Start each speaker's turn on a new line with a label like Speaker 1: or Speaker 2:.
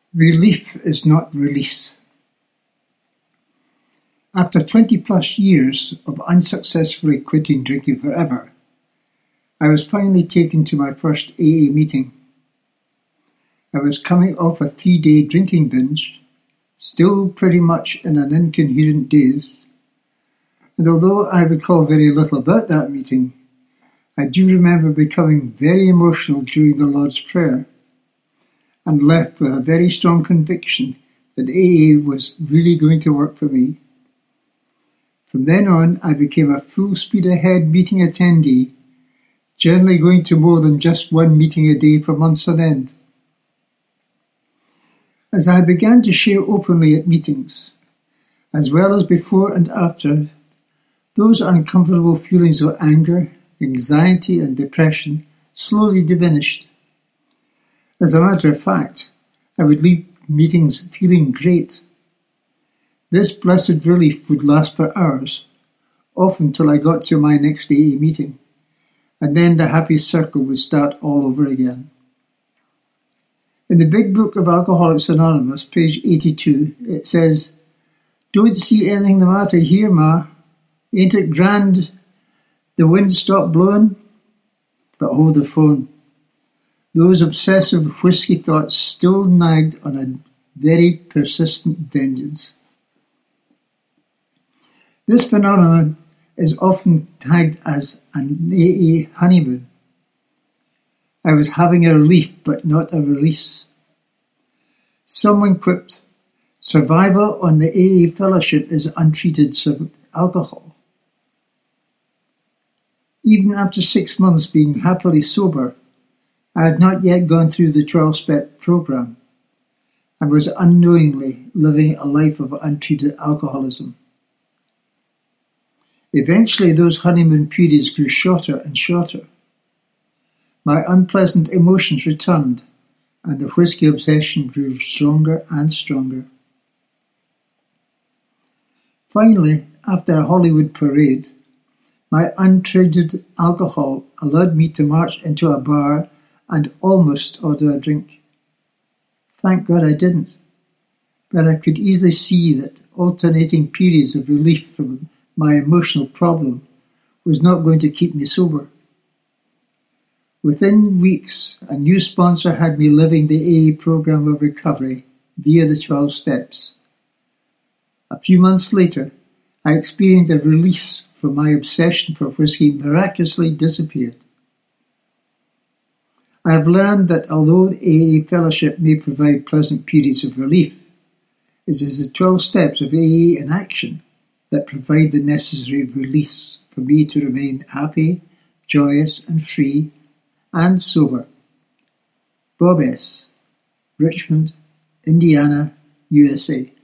Speaker 1: Relief is not release. After 20+ years of unsuccessfully quitting drinking forever, I was finally taken to my first AA meeting. I was coming off a 3-day drinking binge, still pretty much in an incoherent daze, and although I recall very little about that meeting, I do remember becoming very emotional during the Lord's Prayer, and left with a very strong conviction that AA was really going to work for me. From then on, I became a full speed ahead meeting attendee, generally going to more than just one meeting a day for months on end. As I began to share openly at meetings, as well as before and after, those uncomfortable feelings of anger, anxiety and depression slowly diminished. As a matter of fact, I would leave meetings feeling great. This blessed relief would last for hours, often till I got to my next AA meeting, and then the happy circle would start all over again. In the Big Book of Alcoholics Anonymous, page 82, it says, "Don't see anything the matter here, Ma. Ain't it grand the wind stopped blowing?" But hold the phone. Those obsessive whiskey thoughts still nagged on a very persistent vengeance. This phenomenon is often tagged as an AA honeymoon. I was having a relief, but not a release. Someone quipped, "Survival on the AA fellowship is untreated alcohol." Even after 6 months being happily sober, I had not yet gone through the 12-step program and was unknowingly living a life of untreated alcoholism. Eventually, those honeymoon periods grew shorter and shorter. My unpleasant emotions returned, and the whiskey obsession grew stronger and stronger. Finally, after a Hollywood parade, my untreated alcohol allowed me to march into a bar and almost order a drink. Thank God I didn't, but I could easily see that alternating periods of relief from my emotional problem was not going to keep me sober. Within weeks, a new sponsor had me living the AA program of recovery via the 12 steps. A few months later, I experienced a release from my obsession for whiskey miraculously disappeared. I have learned that although the AA fellowship may provide pleasant periods of relief, it is the 12 steps of AA in action that provide the necessary release for me to remain happy, joyous and free and sober. Bob S., Richmond, Indiana, USA.